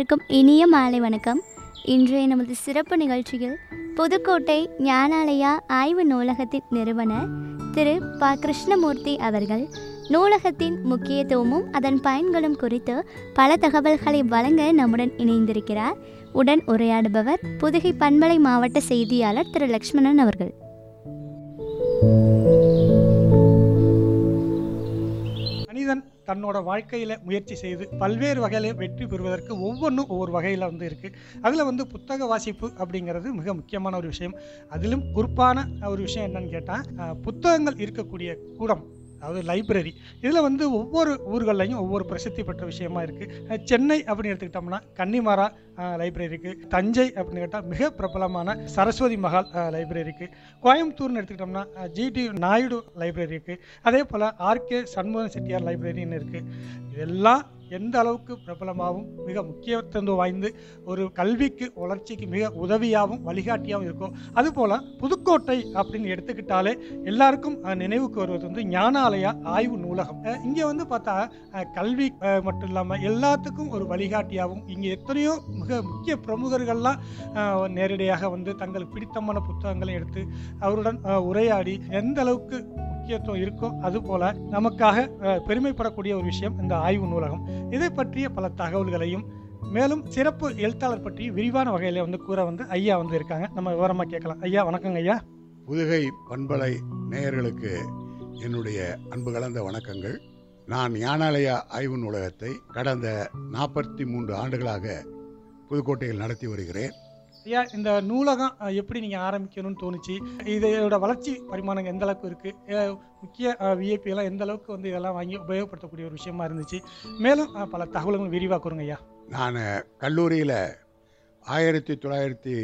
அனைவருக்கும் இனிய மாலை வணக்கம். இன்றைய நமது சிறப்பு நிகழ்ச்சியில் புதுக்கோட்டை ஞானாலயா ஆய்வு நூலகத்தின் நிறுவனர் திரு ப. கிருஷ்ணமூர்த்தி அவர்கள் நூலகத்தின் முக்கியத்துவமும் அதன் பயன்களும் குறித்து பல தகவல்களை வழங்க நம்முடன் இணைந்திருக்கிறார். உடன் உரையாடுபவர் புதுகை பண்பலை மாவட்ட செய்தியாளர் திரு லக்ஷ்மணன் அவர்கள். மனிதன் தன்னோட வாழ்க்கையில் முயற்சி செய்து பல்வேறு வகையில் வெற்றி பெறுவதற்கு ஒவ்வொன்றும் ஒவ்வொரு வகையில் இருக்குது. அதில் புத்தக வாசிப்பு அப்படிங்கிறது மிக முக்கியமான ஒரு விஷயம். அதிலும் குறிப்பான ஒரு விஷயம் என்னன்னு கேட்டால், புத்தகங்கள் இருக்கக்கூடிய கூடம், அதாவது லைப்ரரி. இதில் ஒவ்வொரு ஊர்கள்லையும் ஒவ்வொரு பிரசித்தி பெற்ற விஷயமா இருக்குது. சென்னை அப்படின்னு எடுத்துக்கிட்டோம்னா கன்னிமாரா லைப்ரரி இருக்குது. தஞ்சை அப்படின்னு கேட்டால் மிக பிரபலமான சரஸ்வதி மஹால் லைப்ரரி இருக்குது. கோயம்புத்தூர்னு எடுத்துக்கிட்டோம்னா ஜிடி நாயுடு லைப்ரரி இருக்குது. அதே போல் ஆர்கே சண்முக செட்டியார் லைப்ரரின்னு இருக்குது. இதெல்லாம் எந்த அளவுக்கு பிரபலமாகவும் மிக முக்கியத்துவம் வாய்ந்து ஒரு கல்விக்கு வளர்ச்சிக்கு மிக உதவியாகவும் வழிகாட்டியாகவும் இருக்கும். அதுபோல் புதுக்கோட்டை அப்படின்னு எடுத்துக்கிட்டாலே எல்லாருக்கும் நினைவுக்கு வருவது ஞானாலயா ஆய்வு நூலகம். இங்கே பார்த்தா கல்வி மட்டும் இல்லாமல் எல்லாத்துக்கும் ஒரு வழிகாட்டியாகவும், இங்கே எத்தனையோ மிக முக்கிய பிரமுகர்கள்லாம் நேரடியாக தங்களுக்கு பிடித்தமான புத்தகங்களை எடுத்து அவருடன் உரையாடி எந்த அளவுக்கு முக்கியத்துவம் இருக்கோ அதுபோல நமக்காக பெருமைப்படக்கூடிய ஒரு விஷயம் இந்த ஆய்வு நூலகம். இதை பற்றிய பல தகவல்களையும் மேலும் சிறப்பு எழுத்தாளர் பற்றி விரிவான வகையில கூற ஐயா இருக்காங்க. நம்ம விவரமா கேட்கலாம். ஐயா வணக்கங்க. ஐயா, புதுகை பண்பலை நேயர்களுக்கு என்னுடைய அன்பு கலந்த வணக்கங்கள். நான் ஞானாலயா ஆய்வு நூலகத்தை கடந்த 43 ஆண்டுகளாக புதுக்கோட்டையில் நடத்தி வருகிறேன். ஐயா, இந்த நூலகம் எப்படி நீங்கள் ஆரம்பிக்கணும்னு தோணுச்சு? இதோட வளர்ச்சி பரிமாணங்கள் எந்த அளவுக்கு இருக்குது? முக்கிய விஐபி எல்லாம் எந்த அளவுக்கு இதெல்லாம் வாங்கி உபயோகப்படுத்தக்கூடிய ஒரு விஷயமா இருந்துச்சு? மேலும் பல தகவல்கள் விரிவாக கூறுங்க ஐயா. நான் கல்லூரியில் 1958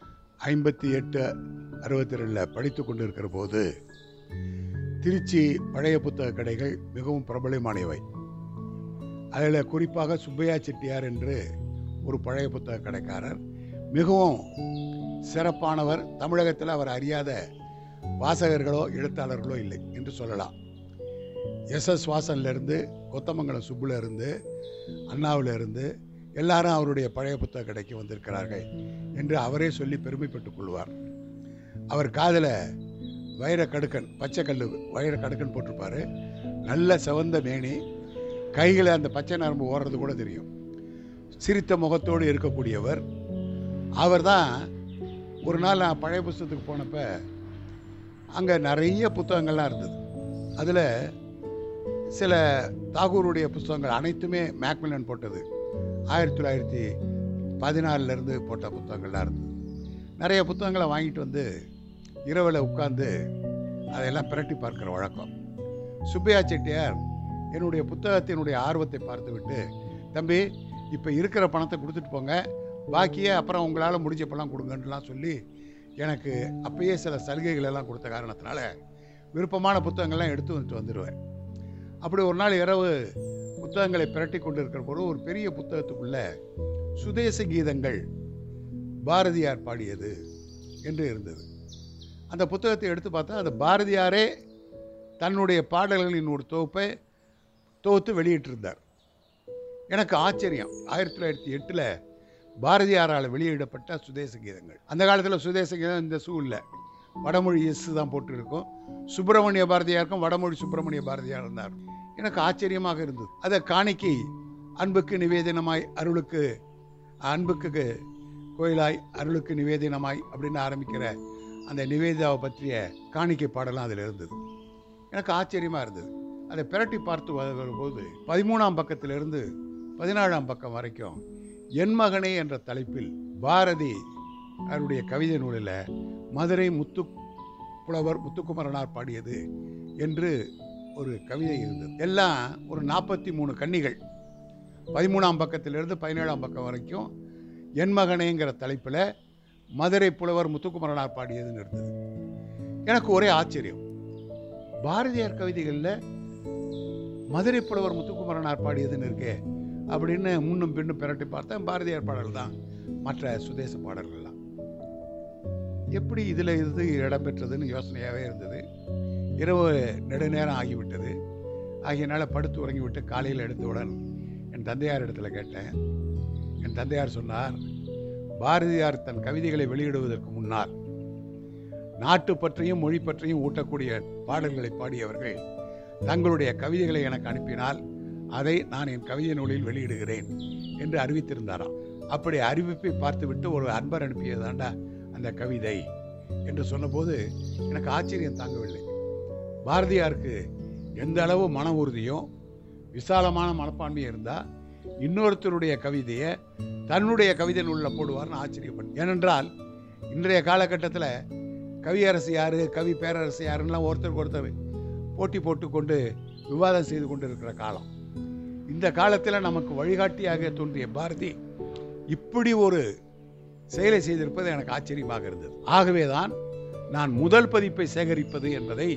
62 படித்து கொண்டு இருக்கிற போது திருச்சி பழைய புத்தக கடைகள் மிகவும் பிரபலமானவை. அதில் குறிப்பாக சுப்பையா செட்டியார் என்று ஒரு பழைய புத்தக கடைக்காரர், மிகவும் சிறப்பானவர். தமிழகத்தில் அவர் அறியாத வாசகர்களோ எழுத்தாளர்களோ இல்லை என்று சொல்லலாம். எஸ்.எஸ். வாசன்லேருந்து, கொத்தமங்கலம் சுப்புலேருந்து, அண்ணாவிலிருந்து எல்லாரும் அவருடைய பழைய புத்தக கடைக்கு வந்திருக்கிறார்கள் என்று அவரே சொல்லி பெருமைப்பட்டுக் கொள்வார். அவர் காதில் வைரக்கடுக்கன், பச்சை கல் வைரக்கடுக்கன் போட்டிருப்பார். நல்ல சிவந்த மேனி, கைகளை அந்த பச்சை நரம்பு ஓடுறது கூட தெரியும். சிரித்த முகத்தோடு இருக்கக்கூடியவர். அவர் தான் ஒரு நாள் நான் பழைய புத்தகத்துக்கு போனப்போ அங்கே நிறைய புத்தகங்கள்லாம் இருந்தது. அதில் சில தாகூருடைய புத்தகங்கள் அனைத்துமே மேக்மில்லன் போட்டது, 1914 போட்ட புத்தகங்கள்லாம் இருந்தது. நிறைய புத்தகங்களை வாங்கிட்டு இரவில் உட்கார்ந்து அதையெல்லாம் பிரட்டி பார்க்குற வழக்கம். சுப்பையா செட்டியார் என்னுடைய புத்தகத்தினுடைய ஆர்வத்தை பார்த்துவிட்டு, தம்பி இப்போ இருக்கிற பணத்தை கொடுத்துட்டு போங்க, பாக்கியே அப்புறம் உங்களால் முடிஞ்சப்பெல்லாம் கொடுங்கன்னுலாம் சொல்லி எனக்கு அப்பயே சில சலுகைகள் எல்லாம் கொடுத்த காரணத்தினால விருப்பமான புத்தகங்கள்லாம் எடுத்து வந்துடுவேன். அப்படி ஒரு நாள் இரவு புத்தகங்களை பிரட்டி கொண்டு இருக்கிற போது ஒரு பெரிய புத்தகத்துக்குள்ள சுதேச கீதங்கள் பாரதியார் பாடியது என்று இருந்தது. அந்த புத்தகத்தை எடுத்து பார்த்தா அது பாரதியாரே தன்னுடைய பாடல்களின் ஒரு தொகுப்பை தொகுத்து வெளியிட்டிருந்தார். எனக்கு ஆச்சரியம். 1908 பாரதியாரால் வெளியிடப்பட்ட சுதேச கீதங்கள். அந்த காலத்தில் சுதேச கீதம் இந்த இல்லை, வடமொழி எஸ் தான் போட்டிருக்கும். சுப்பிரமணிய பாரதியாருக்கும் வடமொழி சுப்பிரமணிய பாரதியார் இருந்தார். எனக்கு ஆச்சரியமாக இருந்தது. அதை காணிக்கை அன்புக்கு நிவேதனமாய் அருளுக்கு, அன்புக்கு கோயிலாய் அருளுக்கு நிவேதனமாய் அப்படின்னு ஆரம்பிக்கிற அந்த நிவேதாவை பற்றிய காணிக்கை பாடலாம் அதில் இருந்தது. எனக்கு ஆச்சரியமாக இருந்தது. அதை பிரட்டி பார்த்து வரும்போது 13ஆம் பக்கத்திலிருந்து 14ஆம் பக்கம் வரைக்கும் என் மகனே என்ற தலைப்பில் பாரதி அவருடைய கவிதை நூலில் மதுரை புலவர் முத்துக்குமரனார் பாடியது என்று ஒரு கவிதை இருந்தது. எல்லாம் ஒரு 43 கன்னிகள் 13ஆம் பக்கத்திலிருந்து 17ஆம் பக்கம் வரைக்கும் என் மகனேங்கிற தலைப்பில் மதுரை புலவர் முத்துக்குமரனார் பாடியதுன்னு இருந்தது. எனக்கு ஒரே ஆச்சரியம். பாரதியார் கவிதைகளில் மதுரை புலவர் முத்துக்குமரனார் பாடியதுன்னு இருக்கே அப்படின்னு முன்னும் பின்னும் பிரட்டி பார்த்தேன். பாரதியார் பாடல் தான் மற்ற சுதேச பாடல்கள்லாம். எப்படி இதில் இது இடம்பெற்றதுன்னு யோசனையாகவே இருந்தது. இரவு நெடுநேரம் ஆகிவிட்டது. ஆகியனால படுத்து உறங்கிவிட்டு காலையில் எடுத்தவுடன் என் தந்தையார் இடத்துல கேட்டேன், என் தந்தையார் சொன்னார், பாரதியார் தன் கவிதைகளை வெளியிடுவதற்கு முன்னால் நாட்டு பற்றியும் மொழி பற்றியும் ஊட்டக்கூடிய பாடல்களை பாடியவர்கள் தங்களுடைய கவிதைகளை எனக்கு அனுப்பினால் அதை நான் என் கவிதை நூலில் வெளியிடுகிறேன் என்று அறிவித்திருந்தாராம். அப்படி அறிவிப்பை பார்த்துவிட்டு ஒரு அன்பர் அனுப்பியதாண்டா அந்த கவிதை என்று சொன்னபோது எனக்கு ஆச்சரியம் தாங்கவில்லை. பாரதியாருக்கு எந்த அளவு மன உறுதியும் விசாலமான மனப்பான்மையும் இருந்தால் இன்னொருத்தருடைய கவிதையை தன்னுடைய கவிதை நூலில் போடுவார்னு ஆச்சரியப்பட்டேன். ஏனென்றால் இன்றைய காலகட்டத்தில் கவியரசு யார், கவி பேரரசு யாருன்னெலாம் ஒருத்தருக்கு ஒருத்தர் போட்டி போட்டுக்கொண்டு விவாதம் செய்து கொண்டு இருக்கிற காலம். இந்த காலத்தில் நமக்கு வழிகாட்டியாக தோன்றிய பாரதி இப்படி ஒரு செயலை செய்திருப்பது எனக்கு ஆச்சரியமாக இருந்தது. ஆகவே தான் நான் முதல் பதிப்பை சேகரிப்பது என்பதை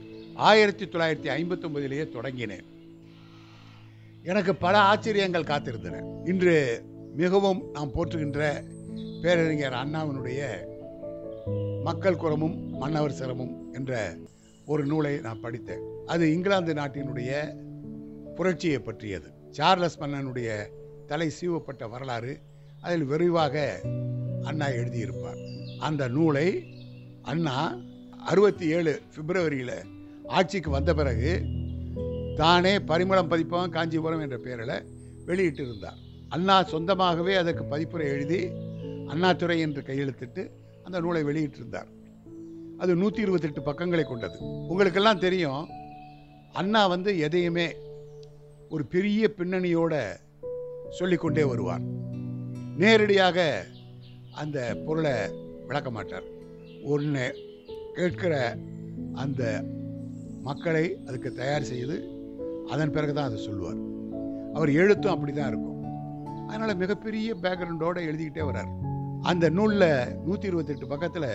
1959 தொடங்கினேன். எனக்கு பல ஆச்சரியங்கள் காத்திருந்தன. இன்று மிகவும் நாம் போற்றுகின்ற பேரறிஞர் அண்ணாவினுடைய மக்கள் குரமும் மன்னவர் சிரமும் என்ற ஒரு நூலை நான் படித்தேன். அது இங்கிலாந்து நாட்டினுடைய புரட்சியை பற்றியது. சார்லஸ் மன்னனுடைய தலை சீவப்பட்ட வரலாறு அதில் விரிவாக அண்ணா எழுதியிருப்பார். அந்த நூலை அண்ணா 67 பிப்ரவரியில் ஆட்சிக்கு வந்த பிறகு தானே பரிமளம் பதிப்பகம் காஞ்சிபுரம் என்ற பெயரில் வெளியிட்டு இருந்தார். அண்ணா சொந்தமாகவே அதற்கு பதிப்புரை எழுதி அண்ணாதுரை என்று கையெழுத்திட்டு அந்த நூலை வெளியிட்டிருந்தார். அது 128 பக்கங்களை கொண்டது. உங்களுக்கெல்லாம் தெரியும், அண்ணா எதையுமே ஒரு பெரிய பின்னணியோட சொல்லிக்கொண்டே வருவார். நேரடியாக அந்த பொருளை விளக்க மாட்டார். ஒன்று கேட்கிற அந்த மக்களை அதுக்கு தயார் செய்து அதன் பிறகு தான் அதை சொல்லுவார். அவர் எழுத்தும் அப்படி தான் இருக்கும். அதனால் மிகப்பெரிய பேக்ரவுண்டோடு எழுதிக்கிட்டே வர்றார். அந்த நூலில் 128 பக்கத்தில்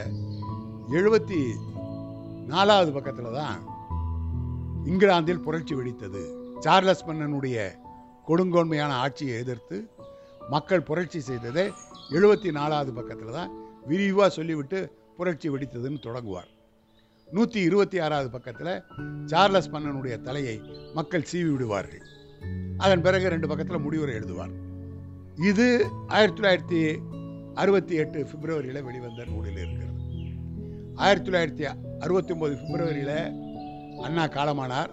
74வது பக்கத்தில் தான் இங்கிலாந்தில் புரட்சி வெடித்தது, சார்லஸ் மன்னனுடைய கொடுங்கோன்மையான ஆட்சியை எதிர்த்து மக்கள் புரட்சி செய்ததை 74வது பக்கத்தில் தான் விரிவாக சொல்லிவிட்டு புரட்சி வெடித்ததுன்னு தொடங்குவார். 126வது பக்கத்தில் சார்லஸ் மன்னனுடைய தலையை மக்கள் சீவி விடுவார்கள். அதன் பிறகு 2 பக்கத்தில் முடிவுரை எழுதுவார். இது 1968 பிப்ரவரியில் வெளிவந்த நூலில் இருக்கிறது. 1969 பிப்ரவரியில் அண்ணா காலமானார்.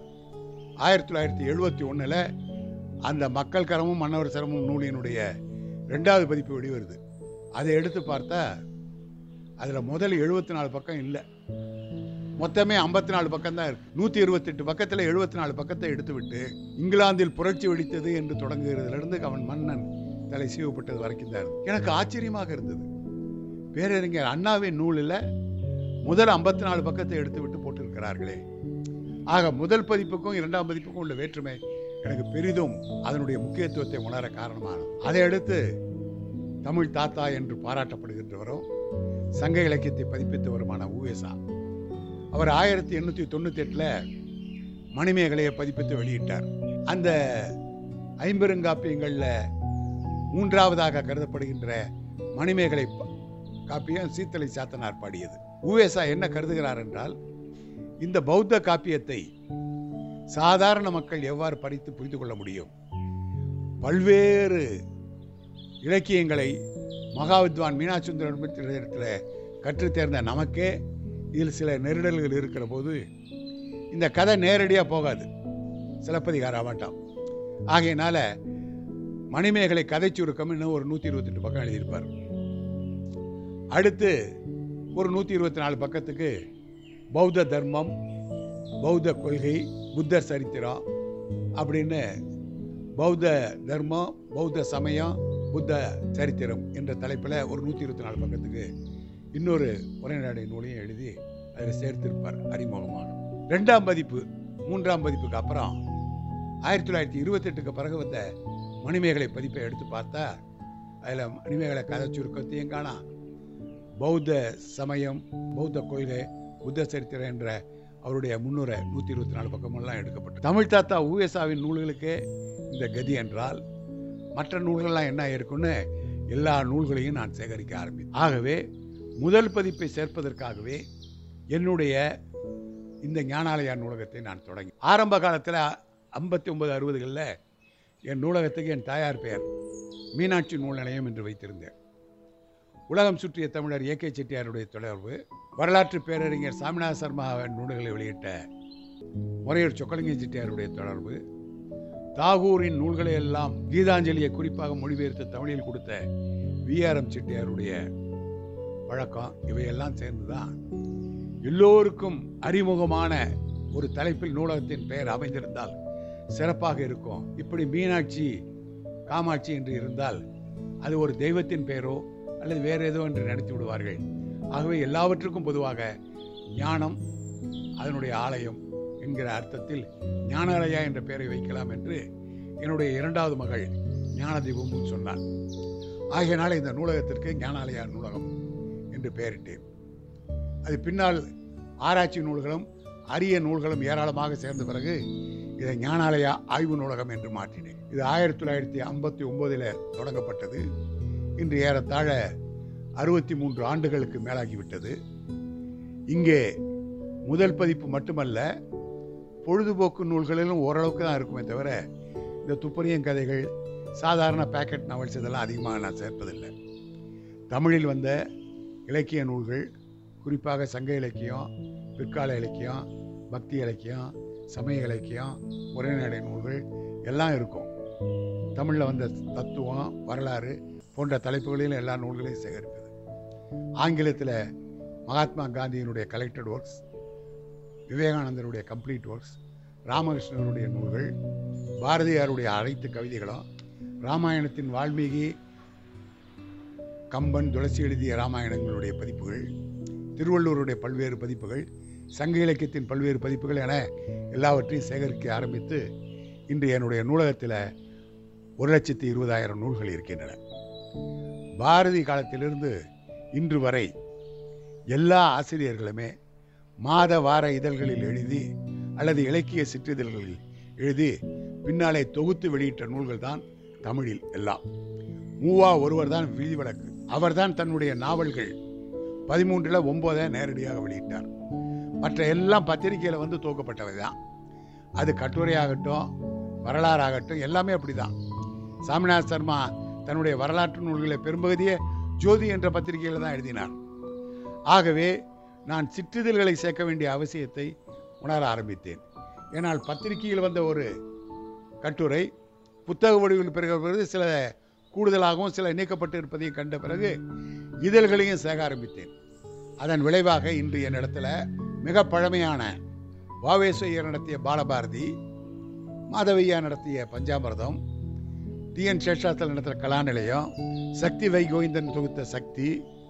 1971 அந்த மக்கள் கரமும் மன்னவர் சிரமும் நூலினுடைய 2வது பதிப்பு வெளிவருது. அதை எடுத்து பார்த்தா அதில் முதல் 74 பக்கம் இல்லை, மொத்தமே 54 பக்கம் தான் இருக்கு. 128 பக்கத்தில் 74 பக்கத்தை எடுத்துவிட்டு இங்கிலாந்தில் புரட்சி வெடித்தது என்று தொடங்குகிறதுலேருந்து அவன் மன்னன் தலை சீவப்பட்டது வரைக்கும் தான் இருக்கு. எனக்கு ஆச்சரியமாக இருந்தது. பேரறிஞர் அண்ணாவின் நூலில் முதல் 54 பக்கத்தை எடுத்து விட்டு போட்டிருக்கிறார்களே. ஆக முதல் பதிப்புக்கும் 2ஆம் பதிப்புக்கும் உள்ள வேற்றுமை எனக்கு பெரிதும் அதனுடைய முக்கியத்துவத்தை உணர காரணமானது. அதை அடுத்து தமிழ் தாத்தா என்று பாராட்டப்படுகின்றவரும் சங்க இலக்கியத்தை பதிப்பித்தவருமான உவேசா, அவர் 1898 மணிமேகலையை பதிப்பித்து வெளியிட்டார். அந்த ஐம்பெருங்காப்பியங்களில் 3வதாக கருதப்படுகின்ற மணிமேகலை காப்பியம் சீத்தலை சாத்தனார் பாடியது. உவேசா என்ன கருதுகிறார் என்றால், இந்த பௌத்த காப்பியத்தை சாதாரண மக்கள் எவ்வாறு படித்து புரிந்து கொள்ள முடியும்? பல்வேறு இலக்கியங்களை மகாவித்வான் மீனாட்சுந்தரத்தில் கற்றுத் தேர்ந்த நமக்கே இதில் சில நெருடல்கள் இருக்கிற போது இந்த கதை நேரடியாக போகாது, சிலப்பதிகாரம் ஆகட்டும். ஆகையினால மணிமேகலை கதை சுருக்கம் இன்னும் ஒரு 128 பக்கம் எழுதியிருப்பார். அடுத்து ஒரு 124 பக்கத்துக்கு பௌத்த தர்மம், பௌத்த கொள்கை, புத்தர் சரித்திரம் அப்படின்னு பௌத்த தர்மம், பௌத்த சமயம், புத்த சரித்திரம் என்ற தலைப்பில் ஒரு 124 பக்கத்துக்கு இன்னொரு உரைநடை நூலையும் எழுதி அதில் சேர்த்திருப்பார் அறிமுகமான. 2ஆம் பதிப்பு 3ஆம் பதிப்புக்கு அப்புறம் 1928க்கு பிறகு வந்த மணிமேகலை பதிப்பை எடுத்து பார்த்தா அதில் மணிமேகலை கதை சுருக்கத்தையும் காணா, பௌத்த சமயம், பௌத்த கொள்கை, புத்த சரித்திரம் என்ற அவருடைய முன்னுரை 124 பக்கமெல்லாம் எடுக்கப்பட்டது. தமிழ் தாத்தா உவேசாவின் நூல்களுக்கே இந்த கதி என்றால் மற்ற நூல்கள்லாம் என்ன இருக்குன்னு எல்லா நூல்களையும் நான் சேகரிக்க ஆரம்பித்தேன். ஆகவே முதல் பதிப்பை சேர்ப்பதற்காகவே என்னுடைய இந்த ஞானாலயா நூலகத்தை நான் தொடங்கி ஆரம்ப காலத்தில் 59-60களில் என் நூலகத்துக்கு என் தாயார் பெயர் மீனாட்சி நூல் நிலையம் என்று வைத்திருந்தேன். உலகம் சுற்றிய தமிழர் ஏ.கே. செட்டியாருடைய தொடர்பு, வரலாற்று பேரறிஞர் சாமிநாத சர்மா நூல்களை வெளியிட்ட முறையூர் சொக்கலிங்க செட்டியாருடைய தொடர்பு, தாகூரின் நூல்களை எல்லாம் கீதாஞ்சலியை குறிப்பாக மொழிபெயர்த்து தமிழில் கொடுத்த வி.ஆர்.எம். செட்டியாருடைய பழக்கம், இவையெல்லாம் சேர்ந்துதான் எல்லோருக்கும் அறிமுகமான ஒரு தலைப்பில் நூலகத்தின் பெயர் அமைந்திருந்தால் சிறப்பாக இருக்கும். இப்படி மீனாட்சி, காமாட்சி என்று இருந்தால் அது ஒரு தெய்வத்தின் பெயரோ அல்லது வேறு ஏதோ என்று நினைத்து விடுவார்கள். ஆகவே எல்லாவற்றுக்கும் பொதுவாக ஞானம் அதனுடைய ஆலயம் என்கிற அர்த்தத்தில் ஞானாலயா என்ற பெயரை வைக்கலாம் என்று என்னுடைய இரண்டாவது மகள் ஞானதீபமும் சொன்னார். ஆகையினால இந்த நூலகத்திற்கு ஞானாலயா நூலகம் என்று பெயரிட்டேன். அது பின்னால் ஆராய்ச்சி நூல்களும் அரிய நூல்களும் ஏராளமாக சேர்ந்த பிறகு இதை ஞானாலயா ஆய்வு நூலகம் என்று மாற்றினேன். இது 1959 தொடங்கப்பட்டது. இன்று ஏறத்தாழ 63 ஆண்டுகளுக்கு மேலாகிவிட்டது. இங்கே முதல் பதிப்பு மட்டுமல்ல, பொழுதுபோக்கு நூல்களிலும் ஓரளவுக்கு தான் இருக்குமே தவிர இந்த துப்பறியும் கதைகள், சாதாரண பேக்கெட் நாவல்ஸ் இதெல்லாம் அதிகமாக நான் சேர்ப்பதில்லை. தமிழில் வந்த இலக்கிய நூல்கள், குறிப்பாக சங்க இலக்கியம், பிற்கால இலக்கியம், பக்தி இலக்கியம், சமய இலக்கியம், உரைநடை நூல்கள் எல்லாம் இருக்கும். தமிழில் வந்த தத்துவம், வரலாறு போன்ற தலைப்புகளில் எல்லா நூல்களையும் சேகரிப்பது. ஆங்கிலத்தில் மகாத்மா காந்தியினுடைய கலெக்டட் ஒர்க்ஸ், விவேகானந்தருடைய கம்ப்ளீட் ஒர்க்ஸ், ராமகிருஷ்ணனுடைய நூல்கள், பாரதியாருடைய அனைத்து கவிதைகளும், ராமாயணத்தின் வால்மீகி, கம்பன், துளசி எழுதிய ராமாயணங்களுடைய பதிப்புகள், திருவள்ளுவருடைய பல்வேறு பதிப்புகள், சங்க இலக்கியத்தின் பல்வேறு பதிப்புகள் என எல்லாவற்றையும் சேகரிக்க ஆரம்பித்து இன்று என்னுடைய நூலகத்தில் 1,20,000 நூல்கள் இருக்கின்றன. பாரதி காலத்திலிருந்து இன்று வரை எல்லா ஆசிரியர்களுமே மாத வார இதழ்களில் எழுதி அல்லது இலக்கிய சிற்றிதழ்களில் எழுதி பின்னாலே தொகுத்து வெளியிட்ட நூல்கள் தான் தமிழில் எல்லாம். மூவா ஒருவர் தான் விதிவிலக்கு. அவர்தான் தன்னுடைய நாவல்கள் 13ல் 9 நேரடியாக வெளியிட்டார். மற்ற எல்லாம் பத்திரிகையில் வந்து துவக்கப்பட்டவை தான். அது கட்டுரையாகட்டும், வரலாறாகட்டும், எல்லாமே அப்படிதான். சாமிநாத சர்மா தன்னுடைய வரலாற்று நூல்களை பெரும்பகுதியே ஜோதி என்ற பத்திரிகையில் தான் எழுதினார். ஆகவே நான் சிற்றிதழ்களை சேர்க்க வேண்டிய அவசியத்தை உணர ஆரம்பித்தேன். ஏனால் பத்திரிகையில் வந்த ஒரு கட்டுரை புத்தக வடிவில் பிறகு சில கூடுதலாகவும் சில நீக்கப்பட்டு இருப்பதையும் கண்ட பிறகு இதழ்களையும் சேக ஆரம்பித்தேன். அதன் விளைவாக இன்று என்னிடத்துல மிக பழமையான வாவேஸ்வரர் நடத்திய பாலபாரதி, மாதவையா நடத்திய பஞ்சாமிர்தம், டி.என். சேஷாத்தல் நடத்திய கலாநிலையம், சக்தி வைகோவிந்தன் தொகுத்த சக்தி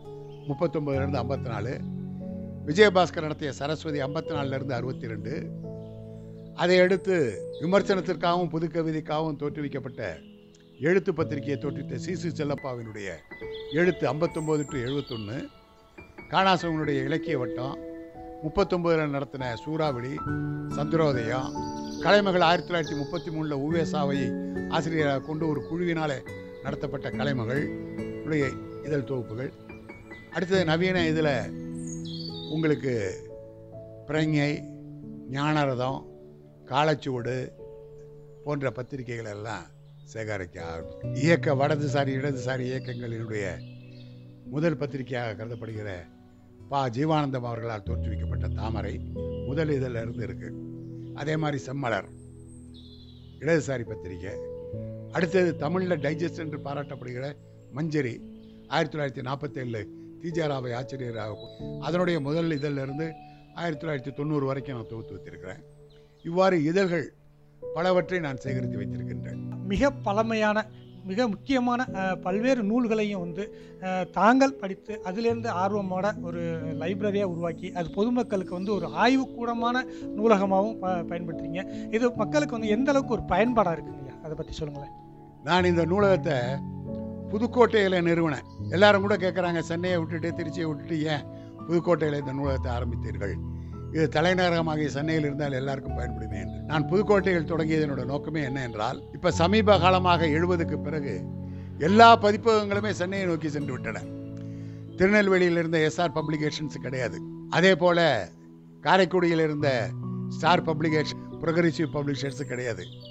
39 54, விஜயபாஸ்கர் நடத்திய சரஸ்வதி 54 62, அதை அடுத்து விமர்சனத்திற்காகவும் புது கவிதைக்காகவும் தோற்றுவிக்கப்பட்ட எழுத்து பத்திரிகையை தோற்றுவித்த சி.சி. செல்லப்பாவினுடைய எழுத்து 59 71, காணாசவனுடைய இலக்கிய வட்டம் 39 நடத்தின சூறாவளி, சந்திரோதயம், கலைமகள் 1933 உவேசாவை ஆசிரியராக கொண்டு ஒரு குழுவினாலே நடத்தப்பட்ட கலைமகள் உடைய இதழ் தொகுப்புகள். அடுத்தது நவீன இதில் உங்களுக்கு பிரஞை, ஞானரதம், காலச்சுவடு போன்ற பத்திரிகைகள் எல்லாம் சேகரிக்க ஆரம்பிச்சு. இயக்க வடதுசாரி இடதுசாரி இயக்கங்களினுடைய முதல் பத்திரிகையாக கருதப்படுகிற பா. ஜீவானந்தம் அவர்களால் தோற்றுவிக்கப்பட்ட தாமரை முதல் இதழில் இருந்து இருக்கு. அதே மாதிரி செம்மலர் இடதுசாரி பத்திரிகை. அடுத்தது தமிழில் டைஜஸ்ட் என்று பாராட்டப்படுகிற மஞ்சரி 1947 தீஜாராவை ஆச்சரியராக அதனுடைய முதல் இதழில் இருந்து 1990 வரைக்கும் நான் தொகுத்து வைத்திருக்கிறேன். இவ்வாறு இதழ்கள் பலவற்றை நான் சேகரித்து வைத்திருக்கின்றேன். மிக பழமையான மிக முக்கியமான பல்வேறு நூல்களையும் வந்து தாங்கள் படித்து அதிலிருந்து ஆர்வமோட ஒரு லைப்ரரியாக உருவாக்கி அது பொதுமக்களுக்கு வந்து ஒரு ஆய்வுக்கூடமான நூலகமாகவும் பயன்படுத்துறீங்க. இது மக்களுக்கு வந்து எந்த அளவுக்கு ஒரு பயன்பாடாக இருக்குங்க, அதை பற்றி சொல்லுங்களேன். நான் இந்த நூலகத்தை புதுக்கோட்டையில் நிறுவனேன். எல்லாரும் கூட கேட்குறாங்க, சென்னையை விட்டுட்டு திருச்சியை விட்டுட்டு ஏன் புதுக்கோட்டையில் இந்த நூலகத்தை ஆரம்பித்தீர்கள்? இது தலைநகரமாக சென்னையில் இருந்தால் எல்லாருக்கும் பயன்படுமே என்று. நான் புதுக்கோட்டையில் தொடங்கியதனோட நோக்கமே என்ன என்றால், இப்போ சமீப காலமாக 70க்கு பிறகு எல்லா பதிப்பகங்களுமே சென்னையை நோக்கி சென்று விட்டன. திருநெல்வேலியில் இருந்த எஸ்ஆர் பப்ளிகேஷன்ஸ் கிடையாது. அதே போல காரைக்குடியில் இருந்த ஸ்டார் பப்ளிகேஷன், ப்ரொக்ரெசிவ் பப்ளிஷர்ஸ் கிடையாது.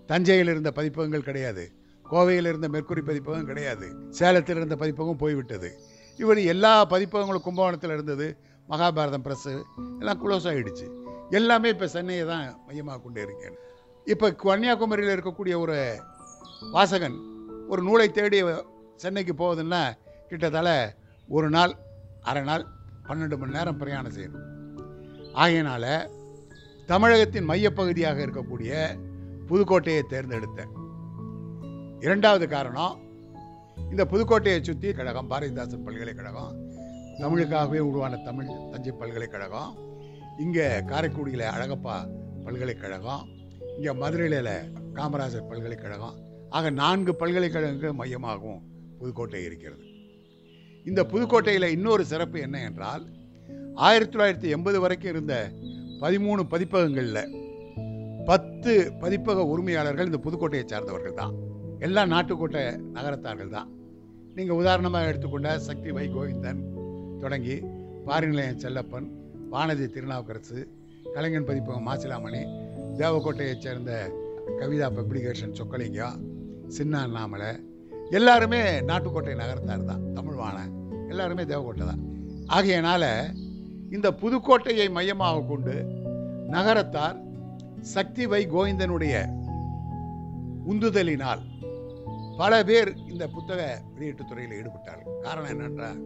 தஞ்சையில் இருந்த பதிப்பகங்கள் கிடையாது, கோவையில் இருந்த மெர்க்குரி பதிப்பகம் கிடையாது, சேலத்தில் இருந்த பதிப்பகம் போய்விட்டது. இவர் எல்லா பதிப்பகங்களும் கும்பகோணத்தில் இருந்தது, மகாபாரதம் ப்ரெஸ்ஸு எல்லாம் க்ளோஸ் ஆகிடுச்சு. எல்லாமே இப்போ சென்னையை தான் மையமாக கொண்டு இருக்கேன். இப்போ கன்னியாகுமரியில் இருக்கக்கூடிய ஒரு வாசகன் ஒரு நூலை தேடி சென்னைக்கு போகுதுன்னா கிட்டத்தட்ட ஒரு நாள், அரை நாள், 12 மணி நேரம் பிரயாணம் செய்யணும். ஆகையினால தமிழகத்தின் மையப்பகுதியாக இருக்கக்கூடிய புதுக்கோட்டையை தேர்ந்தெடுத்தேன். இரண்டாவது காரணம், இந்த புதுக்கோட்டையை சுற்றி கழகம், பாரதிதாசன் பல்கலைக்கழகம், தமிழுக்காகவே உருவான தமிழ் தஞ்சை பல்கலைக்கழகம், இங்கே காரைக்குடியில் அழகப்பா பல்கலைக்கழகம், இங்கே மதுரையில் காமராஜர் பல்கலைக்கழகம், ஆக 4 பல்கலைக்கழகங்கள் மையமாகவும் புதுக்கோட்டை இருக்கிறது. இந்த புதுக்கோட்டையில் இன்னொரு சிறப்பு என்ன என்றால், 1980 வரைக்கும் இருந்த 13 பதிப்பகங்களில் 10 பதிப்பக உரிமையாளர்கள் இந்த புதுக்கோட்டையை சார்ந்தவர்கள் தான். எல்லாம் நாட்டுக்கோட்டை நகரத்தார்கள் தான். நீங்கள் உதாரணமாக எடுத்துக்கொண்ட சக்தி வை கோவிந்தன் தொடங்கி பாரிநிலையம் செல்லப்பன், வானதி திருநாவுக்கரசு, கலைஞன் பதிப்பகம் மாசிலாமணி, தேவக்கோட்டையைச் சேர்ந்த கவிதா பப்ளிகேஷன் சொக்கலிங்கம், சின்ன அண்ணாமலை, எல்லாருமே நாட்டுக்கோட்டை நகரத்தார் தான். தமிழ்வான எல்லாருமே தேவக்கோட்டை தான். ஆகையினால இந்த புதுக்கோட்டையை மையமாக கொண்டு நகரத்தார் சக்தி வை கோவிந்தனுடைய உந்துதலினால் பல பேர் இந்த புத்தக வெளியீட்டுத் துறையில் ஈடுபட்டார்கள். காரணம் என்னென்றால்,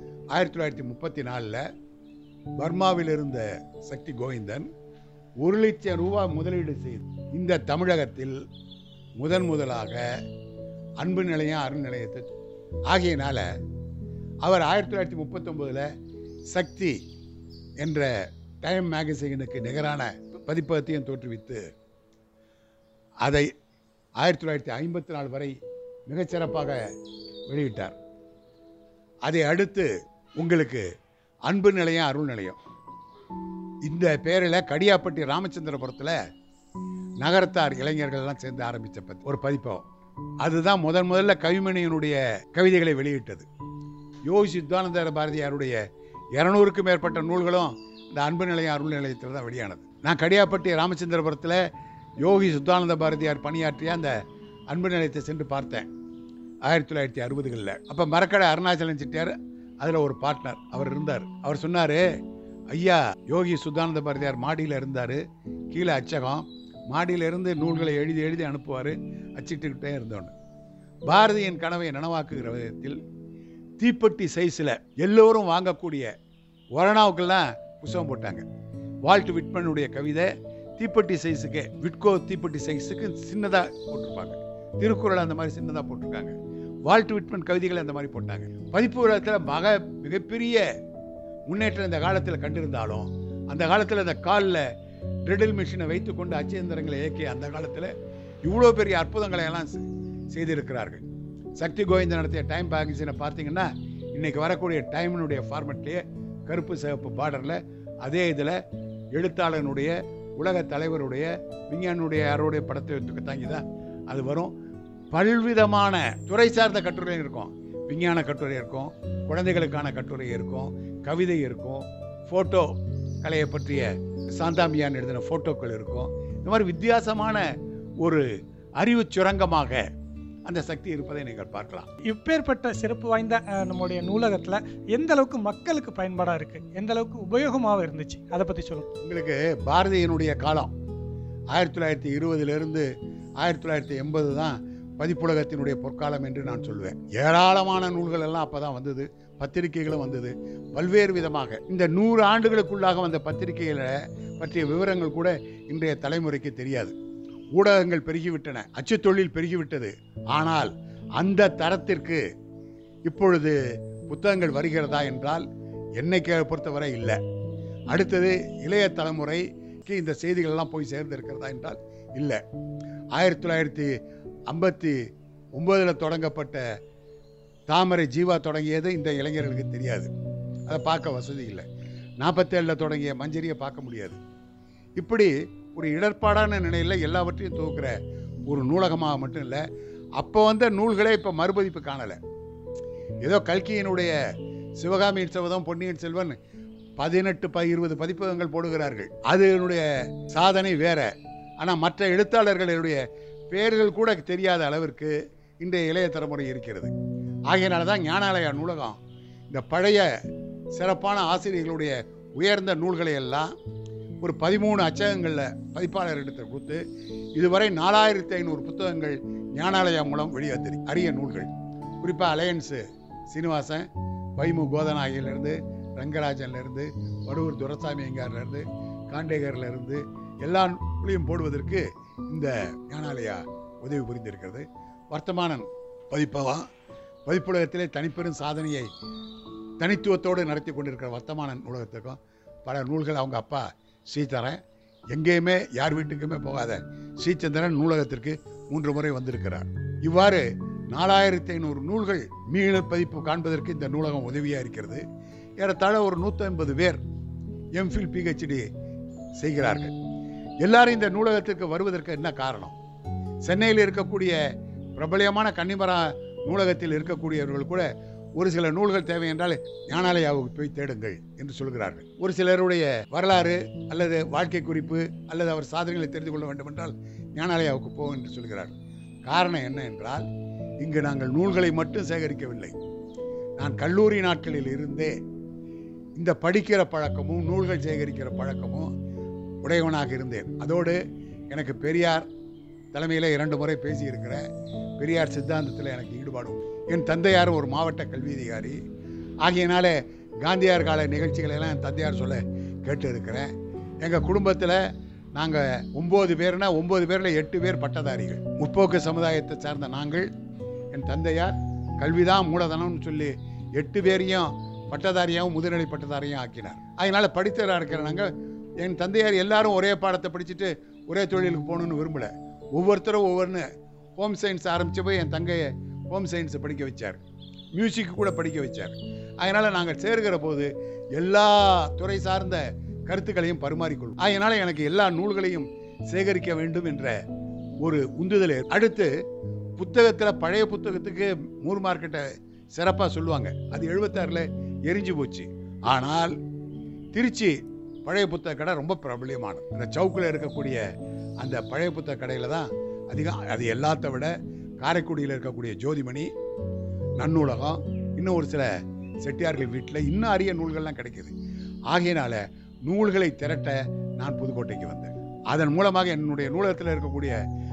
1934 பர்மாவில் இருந்த சக்தி கோவிந்தன் 1 லட்சம் ரூபாய் முதலீடு செய்து இந்த தமிழகத்தில் முதலாக அன்பு நிலையம் அறநிலையத்தை ஆகியனால அவர் 1939 சக்தி என்ற டைம் மேகசினுக்கு நிகரான பதிப்பகத்தையும் தோற்றுவித்து அதை 1954 வரை மிகச்சிறப்பாக வெளியிட்டார். அதை அடுத்து உங்களுக்கு அன்பு நிலையம் அருள் நிலையம் இந்த பேரில் கடியாப்பட்டி ராமச்சந்திரபுரத்தில் நகரத்தார் இளைஞர்கள்லாம் சேர்ந்து ஆரம்பித்த ஒரு பதிப்பகம். அதுதான் முதல்ல கவிமணியனுடைய கவிதைகளை வெளியிட்டது. யோகி சித்தானந்த பாரதியாருடைய 200க்கும் மேற்பட்ட நூல்களும் இந்த அன்பு நிலையம் அருள் நிலையத்தில் தான் வெளியானது. நான் கடியாப்பட்டி ராமச்சந்திரபுரத்தில் யோகி சுத்தானந்த பாரதியார் பணியாற்றிய அந்த அன்பு நிலையத்தை சென்று பார்த்தேன் 1960களில். அப்போ மரக்கடை அருணாச்சலம் செட்டியார் அதில் ஒரு பார்ட்னர் அவர் இருந்தார். அவர் சொன்னார், ஐயா யோகி சுத்தானந்த பாரதியார் மாடியில் இருந்தார், கீழே அச்சகம், மாடியிலிருந்து நூல்களை எழுதி அனுப்புவார், அச்சிட்டுக்கிட்டே இருந்தோன்னு. பாரதியின் கனவை நனவாக்குகிற விதத்தில் தீப்பெட்டி சைஸில் எல்லோரும் வாங்கக்கூடிய ஒரணாவுக்கெல்லாம் புத்தகம் போட்டாங்க. வால்ட் விட்மனுடைய கவிதை தீப்பெட்டி சைஸுக்கு, விட்கோ தீப்பெட்டி சைஸுக்கு சின்னதாக போட்டிருப்பாங்க. திருக்குறள் அந்த மாதிரி சின்னதாக போட்டிருக்காங்க. வால்ட் விட்மன் கவிதைகள் அந்த மாதிரி போட்டாங்க. பதிப்பு உலகத்தில் மிகப்பெரிய முன்னேற்றம் இந்த காலத்தில் கண்டிருந்தாலும், அந்த காலத்தில் அந்த காலில் ட்ரிடில் மிஷினை வைத்துக்கொண்டு அச்சயந்திரங்களை இயக்கிய அந்த காலத்தில் இவ்வளோ பெரிய அற்புதங்களை எல்லாம் செய்திருக்கிறார்கள். சக்தி கோவிந்தன் நடத்திய டைம் மேகசினை பார்த்தீங்கன்னா, இன்றைக்கி வரக்கூடிய டைமினுடைய ஃபார்மெட்லேயே கருப்பு சிவப்பு பார்டரில் அதே இதில் எழுத்தாளனுடைய, உலக தலைவருடைய, விஞ்ஞானுடைய யாருடைய படத்தை எடுத்துக்க தாங்கி தான் அது வரும். பல்விதமான துறை சார்ந்த கட்டுரை இருக்கும். விஞ்ஞான கட்டுரை இருக்கும், குழந்தைகளுக்கான கட்டுரை இருக்கும், கவிதை இருக்கும், ஃபோட்டோ கலையை பற்றிய சாந்தாமியான் எழுதின ஃபோட்டோக்கள் இருக்கும். இந்த மாதிரி வித்தியாசமான ஒரு அறிவு சுரங்கமாக அந்த சக்தி இருப்பதை நீங்கள் பார்க்கலாம். இப்பேற்பட்ட சிறப்பு வாய்ந்த நம்முடைய நூலகத்தில் எந்த அளவுக்கு மக்களுக்கு பயன்பாடாக இருக்குது, எந்த அளவுக்கு உபயோகமாக இருந்துச்சு, அதை பற்றி சொல்லுங்கள். உங்களுக்கு பாரதியினுடைய காலம் 1920 1980 தான் பதிப்புலகத்தினுடைய பொற்காலம் என்று நான் சொல்லுவேன். ஏராளமான நூல்கள் எல்லாம் அப்போ தான் வந்தது, பத்திரிகைகளும் வந்தது. பல்வேறு விதமாக இந்த 100 ஆண்டுகளுக்குள்ளாக வந்த பத்திரிகைகளை பற்றிய விவரங்கள் கூட இன்றைய தலைமுறைக்கு தெரியாது. ஊடகங்கள் பெருகிவிட்டன, அச்சு தொழில் பெருகிவிட்டது. ஆனால் அந்த தரத்திற்கு இப்பொழுது புத்தகங்கள் வருகிறதா என்றால் என்னை பொறுத்தவரை இல்லை. அடுத்தது இளைய தலைமுறைக்கு இந்த செய்திகள் எல்லாம் போய் சேர்ந்திருக்கிறதா என்றால் இல்லை. 1959 தொடங்கப்பட்ட தாமரை ஜீவா தொடங்கியது இந்த இளைஞர்களுக்கு தெரியாது, அதை பார்க்க வசதி இல்லை. 47 தொடங்கிய மஞ்சரியை பார்க்க முடியாது. இப்படி ஒரு இடர்பாடான நிலையில் எல்லாவற்றையும் துவக்கிற ஒரு நூலகமாக மட்டும் இல்லை. அப்போ வந்த நூல்களே இப்போ மறுபதிப்பு காணலை. ஏதோ கல்கியினுடைய சிவகாமியின் சபதம், பொன்னியின் செல்வன் 18-20 பதிப்பகங்கள் போடுகிறார்கள். அதனுடைய சாதனை வேற. ஆனால் மற்ற எழுத்தாளர்களுடைய பெயர்கள் கூட தெரியாத அளவிற்கு இன்றைய இளைய தலைமுறை இருக்கிறது. ஆகையினால தான் ஞானாலயா நூலகம் இந்த பழைய சிறப்பான ஆசிரியர்களுடைய உயர்ந்த நூல்களை எல்லாம் ஒரு 13 அச்சகங்களில் பதிப்பாளர்களிடத்தில் கொடுத்து இதுவரை 4500 புத்தகங்கள் ஞானாலயா மூலம் வெளிவந்திருக்கு. அரிய நூல்கள், குறிப்பாக அலையன்ஸு சீனிவாசன், வைமு கோதநாயகிலிருந்து, ரங்கராஜன்லேருந்து, வடுவூர் துரசாமி ஐயங்கார்லேருந்து, காண்டேகர்லேருந்து எல்லா நூலையும் போடுவதற்கு இந்த ஞானாலயா உதவி புரிந்திருக்கிறது. வர்த்தமானன் பதிப்புலகத்திலே தனிப்பெரும் சாதனையை தனித்துவத்தோடு நடத்தி கொண்டிருக்கிற வர்த்தமானன் நூலகத்துக்கும் பல நூல்கள் அவங்க அப்பா ஸ்ரீதரன் எங்கேயுமே யார் வீட்டுக்குமே போகாத ஸ்ரீச்சந்திரன் நூலகத்திற்கு 3 முறை வந்திருக்கிறார். இவ்வாறு 4500 நூல்கள் மீள பதிப்பு காண்பதற்கு இந்த நூலகம் உதவியாக இருக்கிறது. ஏறத்தாழ ஒரு 150 பேர் எம்ஃபில் PhD செய்கிறார்கள். எல்லாரும் இந்த நூலகத்திற்கு வருவதற்கு என்ன காரணம்? சென்னையில் இருக்கக்கூடிய பிரபலியமான கன்னிமரா நூலகத்தில் இருக்கக்கூடியவர்கள் கூட ஒரு சில நூல்கள் தேவை என்றால் ஞானாலயாவுக்கு போய் தேடுங்கள் என்று சொல்கிறார்கள். ஒரு சிலருடைய வரலாறு அல்லது வாழ்க்கை குறிப்பு அல்லது அவர் சாதனைகளை தெரிந்து கொள்ள வேண்டும் என்றால் ஞானாலயாவுக்கு போகும் என்று சொல்கிறார்கள். காரணம் என்ன என்றால், இங்கு நாங்கள் நூல்களை மட்டும் சேகரிக்கவில்லை. நான் கல்லூரி நாட்களில் இருந்தே இந்த படிக்கிற பழக்கமும் நூல்கள் சேகரிக்கிற பழக்கமும் உடையவனாக இருந்தேன். அதோடு எனக்கு பெரியார் தலைமையில் 2 முறை பேசியிருக்கிறேன். பெரியார் சித்தாந்தத்தில் எனக்கு ஈடுபாடும். என் தந்தையார் ஒரு மாவட்ட கல்வி அதிகாரி ஆகியனால காந்தியார் கால நிகழ்ச்சிகளெல்லாம் என் தந்தையார் சொல்ல கேட்டு இருக்கிறேன். எங்கள் குடும்பத்தில் நாங்கள் 9 பேர்னா 9 பேரில் 8 பேர் பட்டதாரிகள். முற்போக்கு சமுதாயத்தை சார்ந்த நாங்கள், என் தந்தையார் கல்விதான் மூலதனம்னு சொல்லி 8 பேரையும் பட்டதாரியாகவும் முதுநிலை பட்டதாரியும் ஆக்கினார். அதனால் படித்தவராக இருக்கிற நாங்கள், என் தந்தையார் எல்லாரும் ஒரே பாடத்தை படிச்சுட்டு ஒரே தொழிலுக்கு போகணுன்னு விரும்பலை. ஒவ்வொருத்தரும் ஒவ்வொன்று ஹோம் சயின்ஸ் ஆரம்பித்து போய் என் தங்கையை ஹோம் சயின்ஸை படிக்க வச்சார், மியூசிக்கு கூட படிக்க வச்சார். அதனால் நாங்கள் சேர்கிற போது எல்லா துறை சார்ந்த கருத்துக்களையும் பரிமாறிக்கொள்வோம். அதனால் எனக்கு எல்லா நூல்களையும் சேகரிக்க வேண்டும் என்ற ஒரு உந்துதல். அடுத்து புத்தகத்தில் பழைய புத்தகத்துக்கு மூர் மார்க்கெட்டை சிறப்பாக சொல்லுவாங்க. அது 76 எரிஞ்சு போச்சு. ஆனால் திருச்சி பழைய புத்தக கடை ரொம்ப பிரபலியமானது. அந்த சவுக்கில் இருக்கக்கூடிய அந்த பழைய புத்தக கடையில் தான் அதிகம். அது எல்லாத்த விட காரைக்குடியில் இருக்கக்கூடிய ஜோதிமணி நன்னூலகம், இன்னும் ஒரு சில செட்டியார்கள் வீட்டில் இன்னும் அரிய நூல்கள்லாம் கிடைக்கிது. ஆகையினால நூல்களை திரட்ட நான் புதுக்கோட்டைக்கு வந்தேன். அதன் மூலமாக என்னுடைய நூலகத்தில் இருக்கக்கூடிய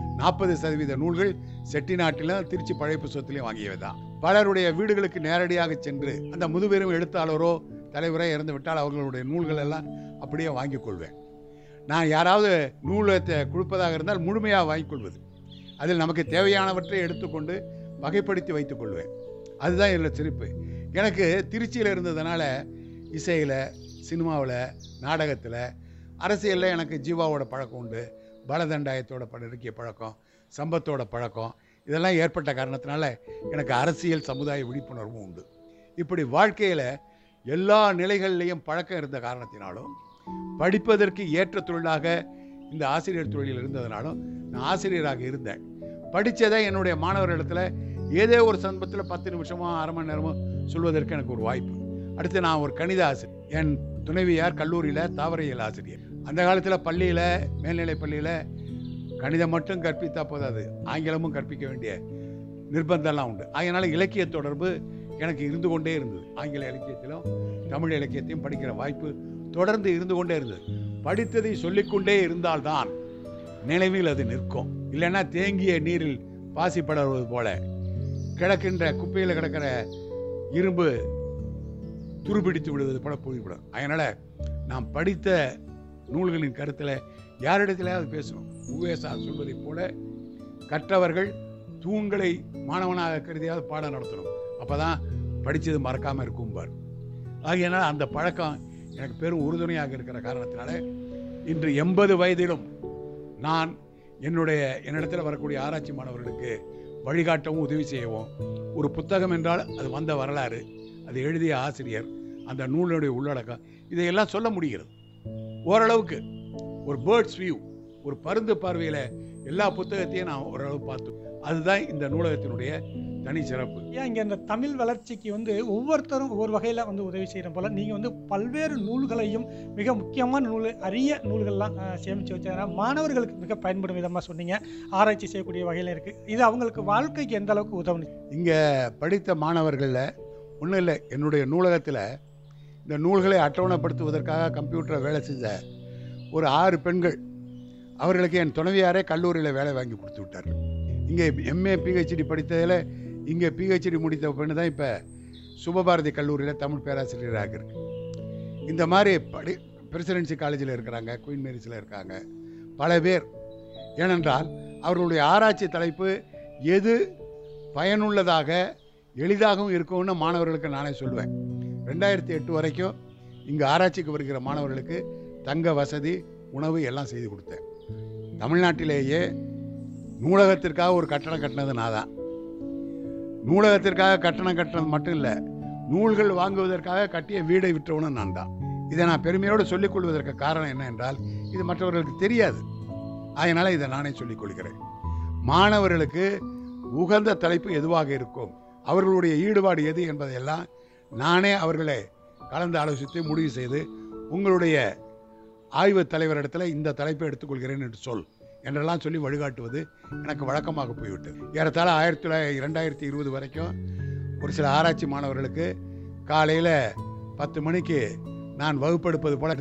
40% நூல்கள் செட்டிநாட்டிலும் திருச்சி பழைய புத்தகத்திலையும் வாங்கியவை தான். பலருடைய வீடுகளுக்கு நேரடியாக சென்று அந்த முதுபெரும் எழுத்தாளரோ தலைவரோ இறந்து விட்டால் அவர்களுடைய நூல்கள் எல்லாம் அப்படியே வாங்கிக் கொள்வேன். நான் யாராவது நூலகத்தை கொடுப்பதாக இருந்தால் முழுமையாக வாங்கிக் கொள்வது. அதில் நமக்கு தேவையானவற்றை எடுத்துக்கொண்டு வகைப்படுத்தி வைத்துக் கொள்வேன். அதுதான் இதில் சிறப்பு. எனக்கு திருச்சியில் இருந்ததுனால இசையில், சினிமாவில், நாடகத்தில், அரசியலில் எனக்கு ஜீவாவோட பழக்கம் உண்டு. பலதண்டாயத்தோட இருக்கிய பழக்கம், சம்பத்தோட பழக்கம், இதெல்லாம் ஏற்பட்ட காரணத்தினால எனக்கு அரசியல் சமுதாய விழிப்புணர்வும் உண்டு. இப்படி வாழ்க்கையில் எல்லா நிலைகள்லேயும் பழக்கம் இருந்த காரணத்தினாலும், படிப்பதற்கு ஏற்ற தொழிலாக இந்த ஆசிரியர் தொழிலில் இருந்ததுனாலும் நான் ஆசிரியராக இருந்தேன். படித்ததை என்னுடைய மாணவர்களிடத்தில் ஏதோ ஒரு சந்தர்ப்பத்தில் 10 நிமிஷமோ அரை மணி நேரமோ சொல்வதற்கு எனக்கு ஒரு வாய்ப்பு. அடுத்து நான் ஒரு கணித ஆசிரியர். என் துணைவியார் கல்லூரியில் தாவரையியல் ஆசிரியர். அந்த காலத்தில் பள்ளியில், மேல்நிலை பள்ளியில் கணிதம் மட்டும் கற்பித்தா போதாது, ஆங்கிலமும் கற்பிக்க வேண்டிய நிர்பந்தம்லாம் உண்டு. அதனால் இலக்கிய தொடர்பு எனக்கு இருந்து கொண்டே இருந்தது. ஆங்கில இலக்கியத்திலும் தமிழ் இலக்கியத்தையும் படிக்கிற வாய்ப்பு தொடர்ந்து இருந்து கொண்டே இருந்தது. படித்ததை சொல்லிக்கொண்டே இருந்தால்தான் நினைவில் அது நிற்கும். இல்லைன்னா தேங்கிய நீரில் பாசி படர்வது போல கிடக்கின்ற குப்பையில் கிடக்கிற இரும்பு துருபிடித்து விடுவது போல போய்விடும். அதனால் நாம் படித்த நூல்களின் கருத்தில் யாரிடத்திலாவது பேசணும். உவேசா சொல்வதைப் போல கற்றவர்கள் தூண்களை மாணவனாக கருதியாவது பாடம் நடத்தணும். அப்போ தான் படித்தது மறக்காமல் இருக்கும்பார். ஆகையினால் அந்த பழக்கம் எனக்கு பெரும் உறுதுணையாக இருக்கிற காரணத்தினால இன்று 80 வயதிலும் நான் என்னிடத்தில் வரக்கூடிய ஆராய்ச்சி மாணவர்களுக்கு வழிகாட்டவும் உதவி செய்யவும், ஒரு புத்தகம் என்றால் அது வந்த வரலாறு, அது எழுதிய ஆசிரியர், அந்த நூலுடைய உள்ளடக்கம், இதையெல்லாம் சொல்ல முடிகிறது. ஓரளவுக்கு ஒரு பேர்ட்ஸ் வியூ, ஒரு பருந்து பார்வையில் எல்லா புத்தகத்தையும் நான் ஓரளவு பார்த்தோம். அதுதான் இந்த நூலகத்தினுடைய தனி சிறப்பு. ஏன் இங்கே இந்த தமிழ் வளர்ச்சிக்கு வந்து ஒவ்வொருத்தரும் ஒவ்வொரு வகையில் வந்து உதவி செய்கிற போல் நீங்கள் வந்து பல்வேறு நூல்களையும் மிக முக்கியமான நூல் அரிய நூல்கள்லாம் சேமித்து வச்சதுனால மாணவர்களுக்கு மிக பயன்படும் விதமாக சொன்னீங்க. ஆராய்ச்சி செய்யக்கூடிய வகையில் இருக்குது. இது அவங்களுக்கு வாழ்க்கைக்கு எந்த அளவுக்கு உதவுனுச்சு? இங்கே படித்த மாணவர்களில் ஒன்றும் இல்லை, என்னுடைய நூலகத்தில் இந்த நூல்களை அட்டவணைப்படுத்துவதற்காக கம்ப்யூட்டரை வேலை செஞ்ச ஒரு 6 பெண்கள், அவர்களுக்கு என் துணைவியாரே கல்லூரியில் வேலை வாங்கி கொடுத்து விட்டார்கள். இங்கே எம்ஏ பிஹெச்டி படித்ததில் இங்கே பிஹெச்டி முடித்த பெண்ணு தான் இப்போ சுபபாரதி கல்லூரியில் தமிழ் பேராசிரியராக இருக்கு. இந்த மாதிரி பிரசிடென்சி காலேஜில் இருக்கிறாங்க, குயின் மேரிஸில் இருக்காங்க பல பேர். ஏனென்றால் அவர்களுடைய ஆராய்ச்சி தலைப்பு எது பயனுள்ளதாக எளிதாகவும் இருக்கும்னு மாணவர்களுக்கு நானே சொல்லுவேன். 2008 வரைக்கும் இங்கே ஆராய்ச்சிக்கு வருகிற மாணவர்களுக்கு தங்க வசதி, உணவு எல்லாம் செய்து கொடுத்தேன். தமிழ்நாட்டிலேயே நூலகத்திற்காக ஒரு கட்டணம் கட்டினது நான் தான். நூலகத்திற்காக கட்டணம் கட்டினது மட்டும் இல்லை, நூல்கள் வாங்குவதற்காக கட்டிய வீடை விற்றவனும் நான் தான். இதை நான் பெருமையோடு சொல்லிக் கொள்வதற்கு காரணம் என்ன என்றால், இது மற்றவர்களுக்கு தெரியாது. அதனால் இதை நானே சொல்லிக் கொள்கிறேன். மாணவர்களுக்கு உகந்த தலைப்பு எதுவாக இருக்கும், அவர்களுடைய ஈடுபாடு எது என்பதையெல்லாம் நானே அவர்களை கலந்து ஆலோசித்து முடிவு செய்து, உங்களுடைய ஆய்வு தலைவரிடத்தில் இந்த தலைப்பை எடுத்துக்கொள்கிறேன் என்று சொல் என்றெல்லாம் சொல்லி வழிகாட்டுவது எனக்கு வழக்கமாக போய்விட்டது. ஏறத்தாழ 2020 வரைக்கும் ஒரு சில ஆராய்ச்சி மாணவர்களுக்கு காலையில் 10 மணிக்கு நான் வகுப்பெடுப்பது போல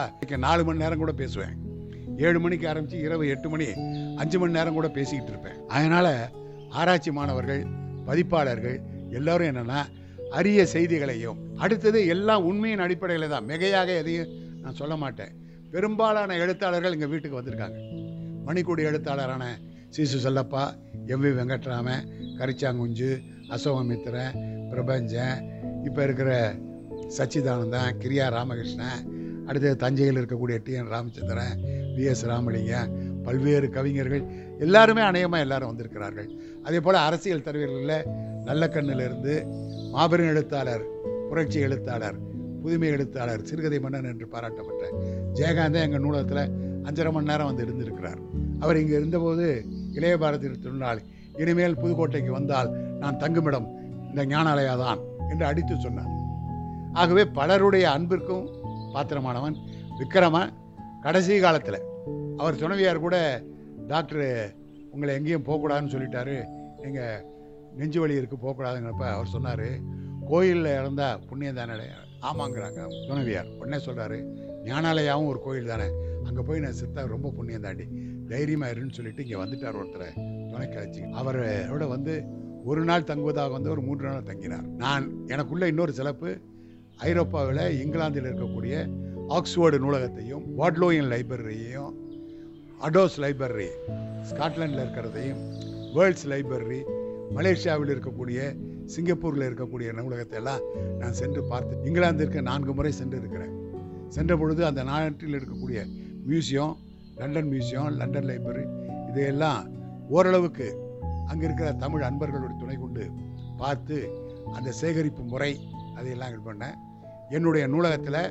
4 மணி நேரம் கூட பேசுவேன். 7 மணிக்கு ஆரம்பித்து இரவு 8 மணி 5 மணி நேரம் கூட பேசிக்கிட்டு இருப்பேன். அதனால் ஆராய்ச்சி மாணவர்கள், பதிப்பாளர்கள் எல்லோரும் என்னென்னா அரிய செய்திகளையும், அடுத்தது எல்லாம் உண்மையின் அடிப்படையில் தான், மிகையாக எதையும் நான் சொல்ல மாட்டேன். பெரும்பாலான எழுத்தாளர்கள் எங்கள் வீட்டுக்கு வந்திருக்காங்க. மணிக்கூடி எழுத்தாளரான சிசு செல்லப்பா, எம்வி வெங்கட்ராமன், கரிச்சாங்குஞ்சு, அசோகமித்திரன், பிரபஞ்சன், இப்போ இருக்கிற சச்சிதானந்தன், கிரியா ராமகிருஷ்ணன், அடுத்தது தஞ்சையில் இருக்கக்கூடிய டிஎன் ராமச்சந்திரன், விஎஸ் ராமலிங்கம், பல்வேறு கவிஞர்கள் எல்லாருமே அநேகமாக எல்லாரும் வந்திருக்கிறார்கள். அதே போல் அரசியல் தலைவர்களில் நல்லக்கண்ணிலிருந்து மாபெரும் எழுத்தாளர், புரட்சி எழுத்தாளர், புதுமை எழுத்தாளர், சிறுகதை மன்னன் என்று பாராட்டப்பட்ட ஜெயகாந்தன் எங்கள் நூலகத்தில் 5.5 மணி நேரம் வந்து இருந்திருக்கிறார். அவர் இங்கே இருந்தபோது இளைய பாரதி திருநாள், இனிமேல் புதுக்கோட்டைக்கு வந்தால் நான் தங்குமிடம் இந்த ஞானாலயா தான் என்று அடித்து சொன்னார். ஆகவே பலருடைய அன்பிற்கும் பாத்திரமானவன் விக்ரமன். கடைசி காலத்தில் அவர் துணைவியார் கூட, டாக்டர் உங்களை எங்கேயும் போகக்கூடாதுன்னு சொல்லிட்டாரு, எங்கள் நெஞ்சு வலி இருக்குது போகக்கூடாதுங்கிறப்ப அவர் சொன்னார், கோயிலில் இறந்தால் புண்ணியம் தானே. ஆமாங்கிறாங்க துணைவியார். உடனே சொல்கிறாரு, ஞானாலயாவும் ஒரு கோயில் தானே, அங்கே போய் நான் செத்தா ரொம்ப புண்ணியம் தாண்டி, தைரியமாக இருன்னு சொல்லிட்டு இங்கே வந்துட்டார் ஒருத்தரை துணை கழிச்சு. அவரோட வந்து ஒரு நாள் தங்குவதாக வந்து ஒரு 3 நாள் தங்கினார். நான் எனக்குள்ள இன்னொரு சிறப்பு, ஐரோப்பாவில் இங்கிலாந்தில் இருக்கக்கூடிய ஆக்ஸ்போர்டு நூலகத்தையும், வாட்லோயின் லைப்ரரியையும், அடோஸ் லைப்ரரி ஸ்காட்லாண்டில் இருக்கிறதையும், வேர்ல்ட்ஸ் லைப்ரரி மலேசியாவில் இருக்கக்கூடிய, சிங்கப்பூரில் இருக்கக்கூடிய நூலகத்தை எல்லாம் நான் சென்று பார்த்து, இங்கிலாந்திற்கு 4 முறை சென்று இருக்கிறேன். சென்ற பொழுது அந்த நாட்டில் இருக்கக்கூடிய museum, London museum, London library, இதையெல்லாம் ஓரளவுக்கு அங்கே இருக்கிற தமிழ் அன்பர்களுடைய துணை கொண்டு பார்த்து அந்த சேகரிப்பு முறை அதையெல்லாம் இது பண்ணேன். என்னுடைய நூலகத்தில்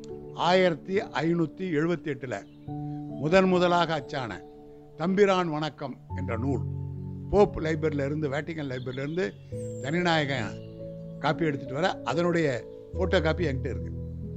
1578 முதலாக அச்சான தம்பிரான் வணக்கம் என்ற நூல் போப் லைப்ரரியிலேருந்து, வேட்டிக்கன் லைப்ரரியிலேருந்து தனிநாயகன் காப்பி எடுத்துகிட்டு வர, அதனுடைய ஃபோட்டோ காப்பி என்கிட்ட இருக்குது.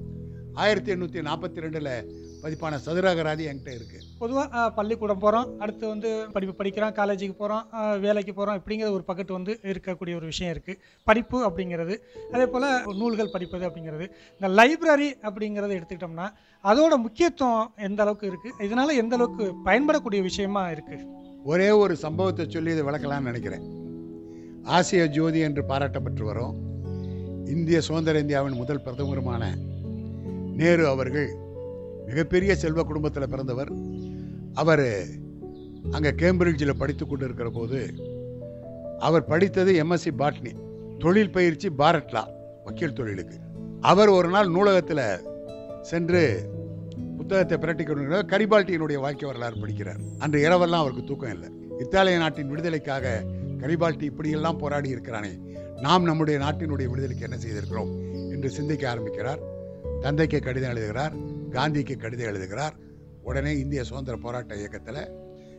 1842 பதிப்பான சதுராகராதி என்கிட்ட இருக்குது. பொதுவாக பள்ளிக்கூடம் போகிறோம், அடுத்து வந்து படிப்பு படிக்கிறோம், காலேஜுக்கு போகிறோம், வேலைக்கு போகிறோம், இப்படிங்கிற ஒரு பக்கத்து வந்து இருக்கக்கூடிய ஒரு விஷயம் இருக்குது படிப்பு அப்படிங்கிறது. அதே போல் நூல்கள் படிப்பது அப்படிங்கிறது, இந்த லைப்ரரி அப்படிங்கிறத எடுத்துக்கிட்டோம்னா அதோட முக்கியத்துவம் எந்த அளவுக்கு இருக்குது, இதனால் எந்த அளவுக்கு பயன்படக்கூடிய விஷயமா இருக்குது? ஒரே ஒரு சம்பவத்தை சொல்லி இதை விளக்கலாம்னு நினைக்கிறேன். ஆசிய ஜோதி என்று பாராட்டப்பட்டு வரும் இந்திய சுதந்திர இந்தியாவின் முதல் பிரதமருமான நேரு அவர்கள் மிகப்பெரிய செல்வ குடும்பத்தில் பிறந்தவர். அவர் அங்கே கேம்பிரிட்ஜில் படித்து கொண்டு இருக்கிற போது அவர் படித்தது எம்எஸ்சி பாட்னி, தொழில் பயிற்சி பாரட்லா, வக்கீல் தொழிலுக்கு. அவர் ஒரு நாள் நூலகத்தில் சென்று புத்தகத்தை பிரட்டி கொண்டு கரிபால்டியினுடைய வாழ்க்கை வரலாறு படிக்கிறார். அன்று இரவெல்லாம் அவருக்கு தூக்கம் இல்லை. இத்தாலிய நாட்டின் விடுதலைக்காக கரிபால்டி இப்படியெல்லாம் போராடி இருக்கிறானே, நாம் நம்முடைய நாட்டினுடைய விடுதலைக்கு என்ன செய்திருக்கிறோம் என்று சிந்திக்க ஆரம்பிக்கிறார். தந்தைக்கு கடிதம் எழுதுகிறார், காந்திக்கு கடிதம் எழுதுகிறார். உடனே இந்திய சுதந்திர போராட்ட இயக்கத்தில்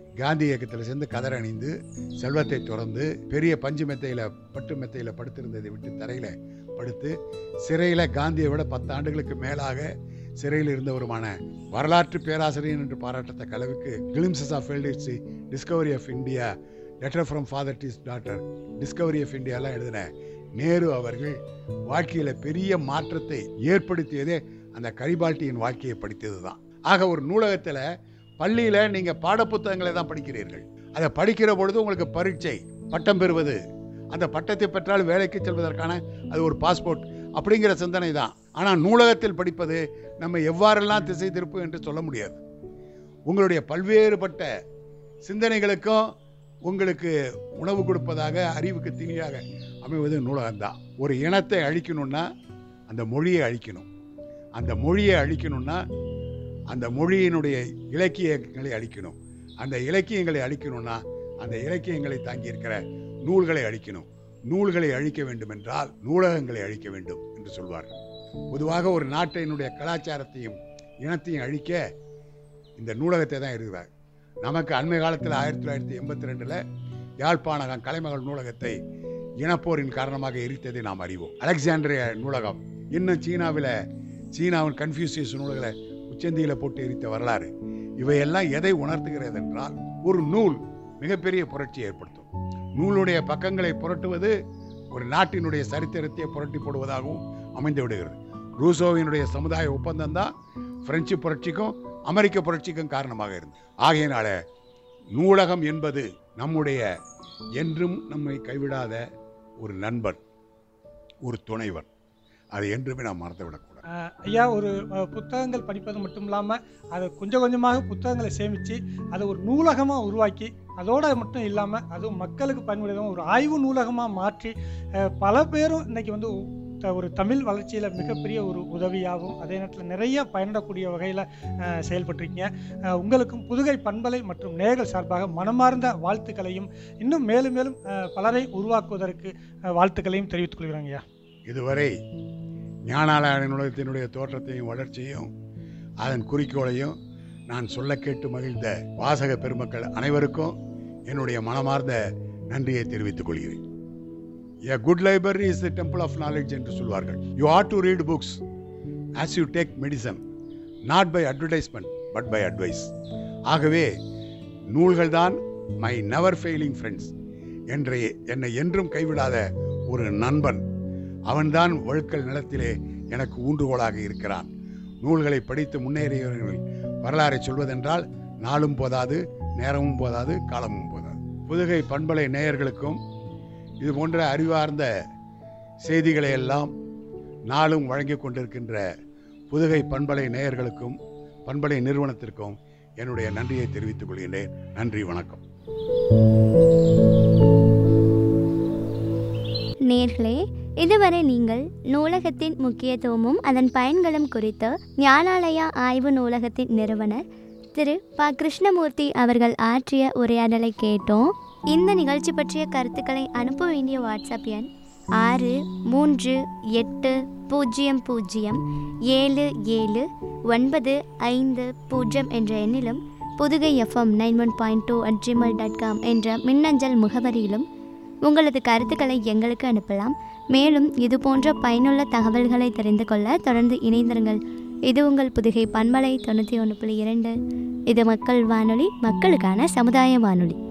காந்தி இயக்கத்தில் சேர்ந்து கதர் அணிந்து செல்வத்தை துறந்து பெரிய பஞ்சு மெத்தையில் பட்டு மெத்தையில் படுத்திருந்ததை விட்டு தரையில் படுத்து சிறையில் காந்தியை விட 10 ஆண்டுகளுக்கு மேலாக சிறையில் இருந்தவருமான வரலாற்று பேராசிரியர் என்று பாராட்டத்தக்க அளவுக்கு கிளிம்சஸ் ஆஃப் எல்டிசி, discovery of India, letter from father to his daughter, discovery of இந்தியாலாம் எழுதின நேரு அவர்கள் வாழ்க்கையில் பெரிய மாற்றத்தை ஏற்படுத்தியதே அந்த கரிபால்டியின் வாழ்க்கையை படித்தது தான். ஆக ஒரு நூலகத்தில் பள்ளியில் நீங்கள் பாடப்புத்தகங்களை தான் படிக்கிறீர்கள். அதை படிக்கிற பொழுது உங்களுக்கு பரீட்சை, பட்டம் பெறுவது, அந்த பட்டத்தை பெற்றால் வேலைக்கு செல்வதற்கான அது ஒரு பாஸ்போர்ட் அப்படிங்கிற சிந்தனை தான். ஆனால் நூலகத்தில் படிப்பது நம்ம எவ்வாறெல்லாம் திசை திருப்பு என்று சொல்ல முடியாது. உங்களுடைய பல்வேறுபட்ட சிந்தனைகளுக்கும் உங்களுக்கு உணவு கொடுப்பதாக, அறிவுக்கு தீனியாக அமைவது நூலகம்தான். ஒரு இனத்தை அழிக்கணும்னா அந்த மொழியை அழிக்கணும், அந்த மொழியை அழிக்கணும்னா அந்த மொழியினுடைய இலக்கியங்களை அழிக்கணும், அந்த இலக்கியங்களை அழிக்கணும்னா அந்த இலக்கியங்களை தாங்கி இருக்கிற நூல்களை அழிக்கணும், நூல்களை அழிக்க வேண்டும் என்றால் நூலகங்களை அழிக்க வேண்டும் என்று சொல்வார்கள். பொதுவாக ஒரு நாட்டினுடைய கலாச்சாரத்தையும் இனத்தையும் அழிக்க இந்த நூலகத்தை தான் இருக்கிறார். நமக்கு அண்மை காலத்தில் 1982 யாழ்ப்பாணம் கலைமகள் நூலகத்தை இனப்போரின் காரணமாக எரித்ததை நாம் அறிவோம். அலெக்சாண்ட்ரியா நூலகம், இன்னும் சீனாவின் கன்ஃபியூசியஸ் நூல்களை உச்சந்தியில் போட்டு எரித்த வரலாறு, இவையெல்லாம் எதை உணர்த்துகிறது என்றால் ஒரு நூல் மிகப்பெரிய புரட்சியை ஏற்படுத்தும். நூலுடைய பக்கங்களை புரட்டுவது ஒரு நாட்டினுடைய சரித்திரத்தை புரட்டி போடுவதாகவும் அமைந்து விடுகிறது. ரூசோவினுடைய சமுதாய ஒப்பந்தம் தான் பிரெஞ்சு புரட்சிக்கும் அமெரிக்க புரட்சிக்கும் காரணமாக இருந்தது. ஆகையினால நூலகம் என்பது நம்முடைய என்றும் நம்மை கைவிடாத ஒரு நண்பன், ஒரு துணைவன். அதை என்றுமே நாம் மறந்துவிடக்கூடாது. ஐயா, ஒரு புத்தகங்கள் படிப்பது மட்டும் இல்லாமல் அதை கொஞ்சம் கொஞ்சமாக புத்தகங்களை சேமித்து அதை ஒரு நூலகமாக உருவாக்கி, அதோடு மட்டும் இல்லாமல் அதுவும் மக்களுக்கு பயன்படுத்தும் ஒரு ஆய்வு நூலகமாக மாற்றி பல பேரும் இன்றைக்கி வந்து ஒரு தமிழ் வளர்ச்சியில் மிகப்பெரிய ஒரு உதவியாகவும் அதே நேரத்தில் நிறைய பயன்படக்கூடிய வகையில் செயல்பட்டிருக்கீங்க. உங்களுக்கும் புதுகை பண்பலை மற்றும் நேயர்கள் சார்பாக மனமார்ந்த வாழ்த்துக்களையும் இன்னும் மேலும் மேலும் பலரை உருவாக்குவதற்கு வாழ்த்துக்களையும் தெரிவித்துக் கொள்கிறாங்க. ஐயா, இதுவரை ஞானாலய நூலகத்தினுடைய தோற்றத்தையும் வளர்ச்சியும் அதன் குறிக்கோளையும் நான் சொல்ல கேட்டு மகிழ்ந்த வாசக பெருமக்கள் அனைவருக்கும் என்னுடைய மனமார்ந்த நன்றியை தெரிவித்துக் கொள்கிறேன். A good library is the temple of knowledge என்று சொல்வார்கள். You ought to read books as you take medicine, not by advertisement but by advice. ஆகவே நூல்கள் தான் my never failing friends என்று என்னை என்றும் கைவிடாத ஒரு நண்பன். அவன்தான் வழுக்கல் நிலத்திலே எனக்கு ஊன்றுகோலாக இருக்கிறான். நூல்களை படித்து முன்னேறியவர்கள் வரலாறை சொல்வதென்றால் நாளும் போதாது, நேரமும் போதாது, காலமும் போதாது. புதுகை பண்பலை நேயர்களுக்கும் இது போன்ற அறிவார்ந்த செய்திகளை எல்லாம் நாளும் வழங்கி கொண்டிருக்கின்ற புதுகை பண்பலை நேயர்களுக்கும் பண்பலை நிறுவனத்திற்கும் என்னுடைய நன்றியை தெரிவித்துக் கொள்கிறேன். நன்றி, வணக்கம். நேயர்களே, இதுவரை நீங்கள் நூலகத்தின் முக்கியத்துவமும் அதன் பயன்களும் குறித்து ஞானாலயா ஆய்வு நூலகத்தின் நிறுவனர் திரு ப. கிருஷ்ணமூர்த்தி அவர்கள் ஆற்றிய உரையாடலை கேட்டோம். இந்த நிகழ்ச்சி பற்றிய கருத்துக்களை அனுப்ப வேண்டிய வாட்ஸ்அப் எண் 638077950 என்ற எண்ணிலும் புதுகை FM 91.2@gmail.com என்ற மின்னஞ்சல் முகவரியிலும் உங்களது கருத்துக்களை எங்களுக்கு அனுப்பலாம். மேலும் இது போன்ற பயனுள்ள தகவல்களை தெரிந்து கொள்ள தொடர்ந்து இணைந்திருங்கள். இது உங்கள் புதுகை பண்பலை 91.2. இது மக்கள் வானொலி, மக்களுக்கான சமுதாய வானொலி.